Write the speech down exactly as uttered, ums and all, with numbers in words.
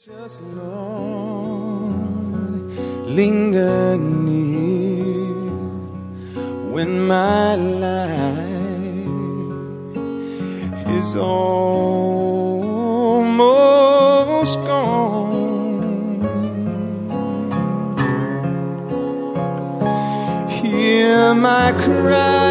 Just Lord, linger near when my life is almost gone. Hear my cry